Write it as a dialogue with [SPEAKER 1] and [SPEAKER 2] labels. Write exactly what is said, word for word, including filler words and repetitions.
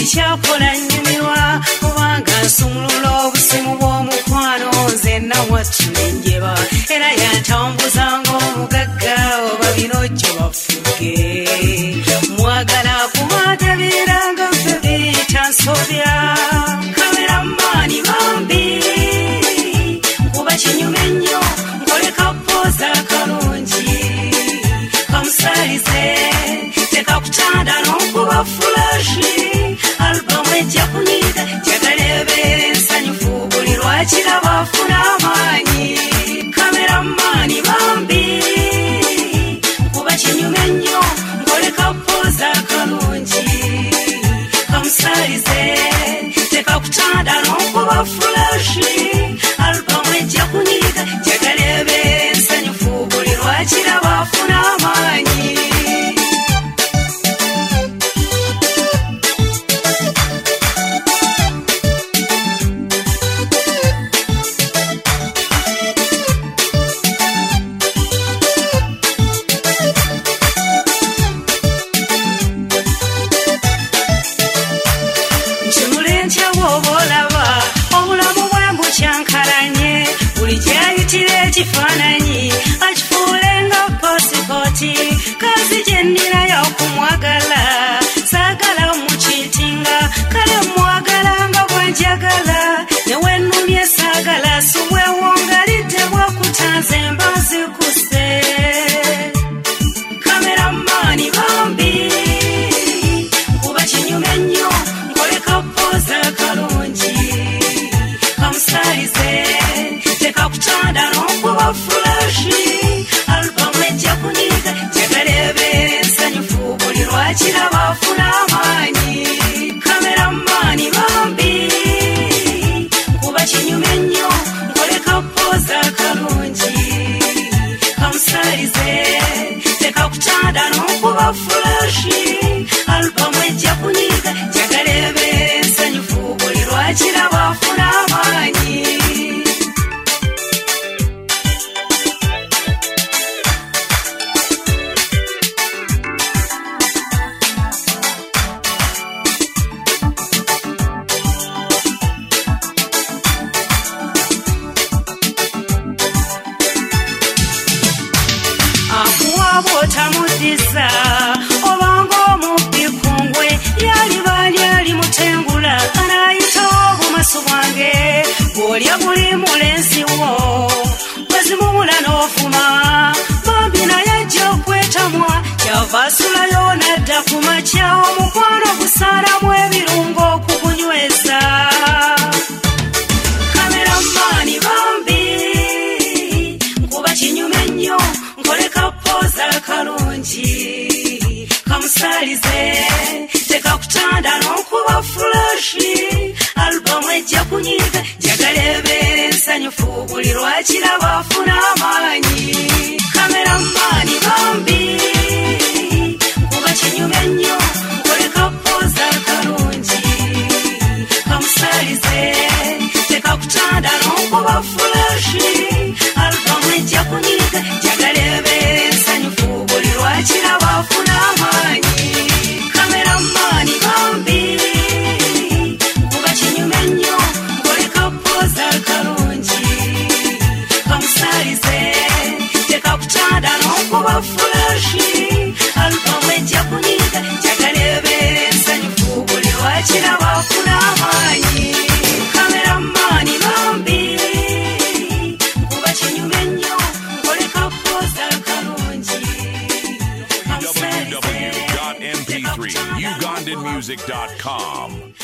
[SPEAKER 1] kyakola nnyumirwa kubanga nsumulula obusimu bw'omukwano nze nawattu n'enjeba era yantambuza ng'omugagga oba bino gye bafuge mwagala kubatebeeranga ffe biyita nsobya kameramaani bambi kuba kinyume nnyo nkoleka pooza akalungi kamusalize tekakutanda n'okuba fulashi alubamu ejja kunyiga jagala ebeera ensanyufu buli lwakiraba afuna amaanyi kameramaani bambi kuba kinyume nnyo nkoleka pooza akalungi kamusalize tekakutanda n'okuba fulashi alubamu ejja kunyiga jagala ebeera ensanyufu buli lwakiraba afuna amaanyi. Ekifaananyi akifuulenga pasipoti kazi gyennina y'okumwagala saagala mukiitinga kale mwagala nga bwenjagala newennumye saagala subwewongalidde bwakutanze mbazikuse kameramaani bambi kuba kinyume nnyo nkoleka pooza akalungi kamusalize tekakutanda n'okuba fulashi alubamu ejja kunyiga jagala ebeera ensanyufu buli lwakiraba afuna amaanyi kameramaani bambi kuba kinyume nnyo nkoleka pooza akalungi kamusalize tekakutanda n'okuba fulashi alubamu ejja kunyiga jagala ebeera ensanyufu buli lwakiraba afuna amaanyi. Bw'otamuddizza obanga omubbi kungwe yaliba lyali mutengula anaayitawo obumasu bwange bw'olya buli mulenzi wo bwezimubula n'ofuma bambi naye ajja okwetamwa kyava asulayo n'adda ku makya omukwano gusaanamu ebirungo okugunyweza kameramaani bambi nkuba kinyume nnyo nkoleka pooza akalungi kamusalize tekakutanda n'okuba fulashi alubamu ejja kunyiga jagala ebeera ensanyufu buli lwakiraba afuna amaanyi kameramaani bambi kuba kinyume nnyo nkoleka pooza akalungi kamusalize tekakutanda n'okuba fulashi alubamu ejja kunyiga jagala ebeera ensanyufu buli lwakiraba afuna amaanyi kameramaani bambi kuba kinyume nnyo nkoleka pooza akalungi kamusalize tekakutanda n'okuba fulashi alubamu ejja kunyiga jagala ebeera ensanyufu buli lwakiraba afuna amaanyi kameramaani bambi kuba kinyume nnyo nkoleka pooza akalungi
[SPEAKER 2] w w w dot m p three ugandan music dot com